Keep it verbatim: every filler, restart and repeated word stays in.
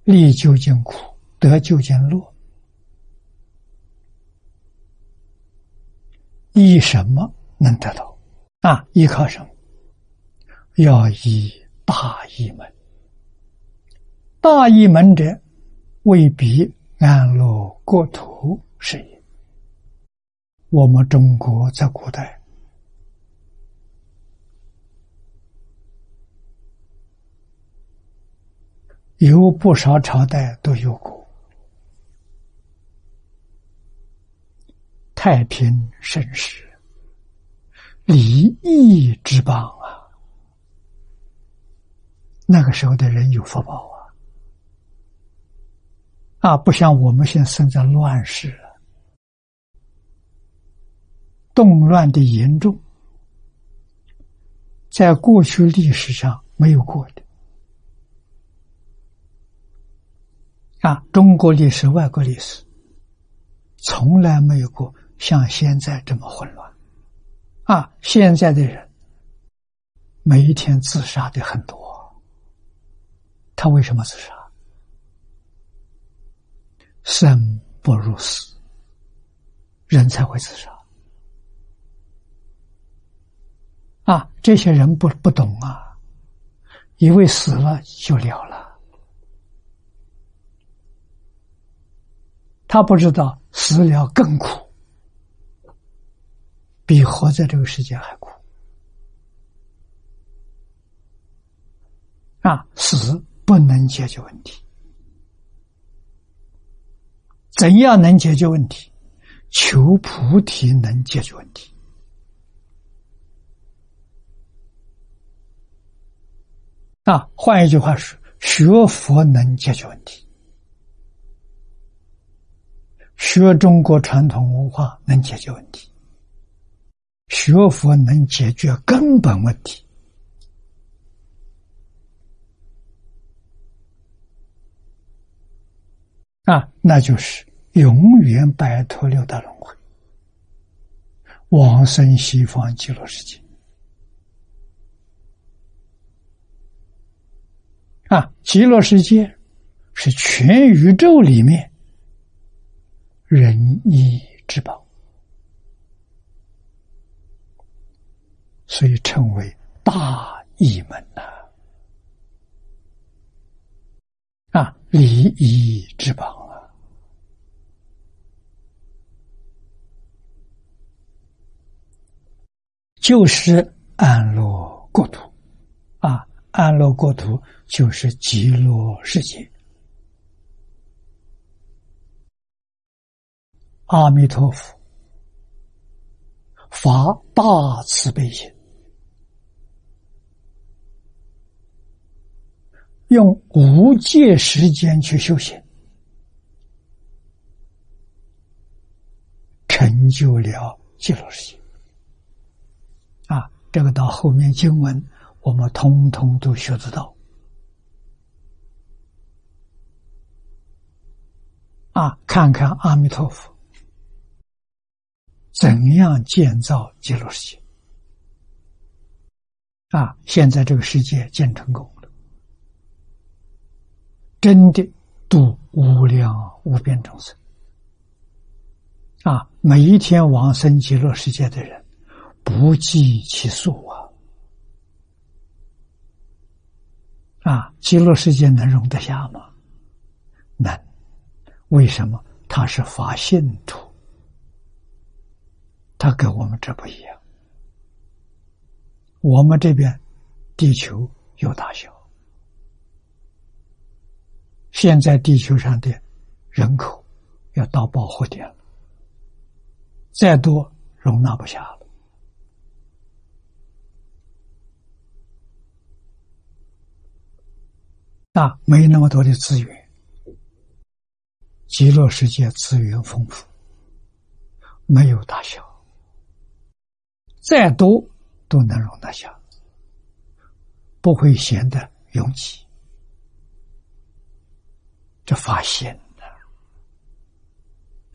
历究竟苦，得究竟乐。依什么能得到？啊，依靠什么？要依大义门。大义门者，为彼安乐国土是也。我们中国在古代有不少朝代都有过太平盛世、礼义之邦啊。那个时候的人有福报啊，啊，不像我们现在生在乱世啊，动乱的严重，在过去历史上没有过的。啊，中国历史、外国历史从来没有过像现在这么混乱。啊，现在的人每一天自杀的很多，他为什么自杀？生不如死，人才会自杀。啊，这些人不不懂啊，以为死了就了了。他不知道死了更苦，比活在这个世界还苦。啊，死不能解决问题。怎样能解决问题？求菩提能解决问题。啊，换一句话说，学佛能解决问题，学中国传统文化能解决问题，学佛能解决根本问题。啊，那就是永远摆脱六道轮回，往生西方极乐世界。啊，极乐世界是全宇宙里面仁义之宝，所以称为大义门呐。啊，礼义之邦啊，就是安乐国土啊，安乐国土就是极乐世界。阿弥陀佛发大慈悲心，用无界时间去修行，成就了极乐世界。啊，这个到后面经文我们通通都学得到。啊，看看阿弥陀佛怎样建造极乐世界。啊，现在这个世界建成功了，真的度无量无边众生。啊，每一天往生极乐世界的人不计其数啊！啊，极乐世界能容得下吗？能。为什么？它是发现土，它跟我们这不一样。我们这边地球有大小，现在地球上的人口要到饱和点了，再多容纳不下了。啊，没那么多的资源。极乐世界资源丰富，没有大小，再多都能容得下，不会显得拥挤。这发现